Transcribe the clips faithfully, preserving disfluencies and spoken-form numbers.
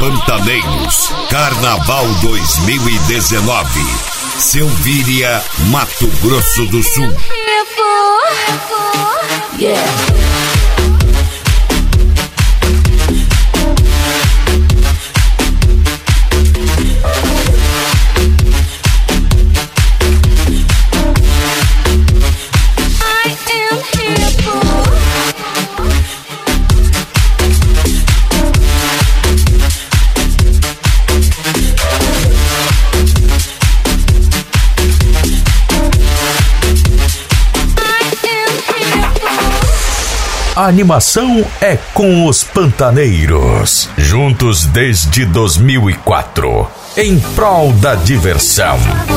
Pantaneiros, Carnaval dois mil e dezenove, Selvíria, Mato Grosso do Sul. Yeah. A animação é com os Pantaneiros, juntos desde dois mil e quatro, em prol da diversão.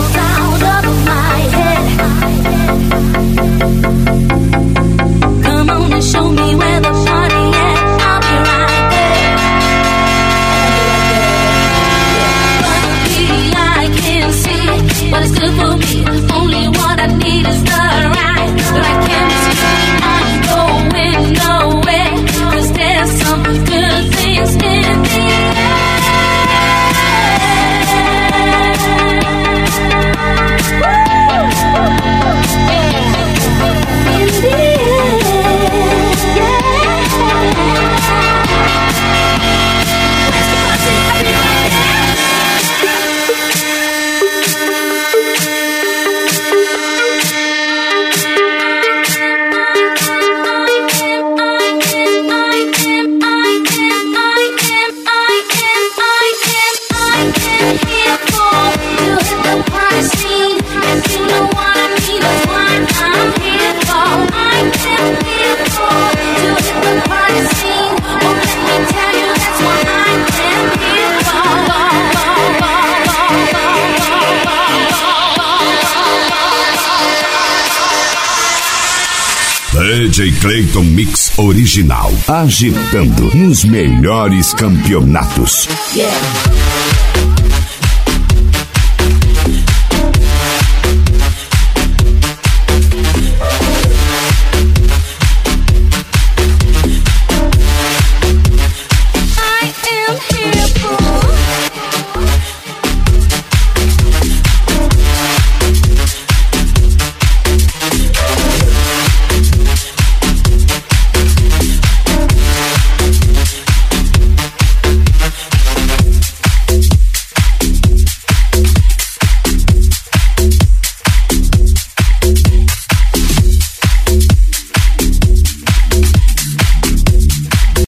D J Clayton Mix Original, agitando nos melhores campeonatos. Yeah.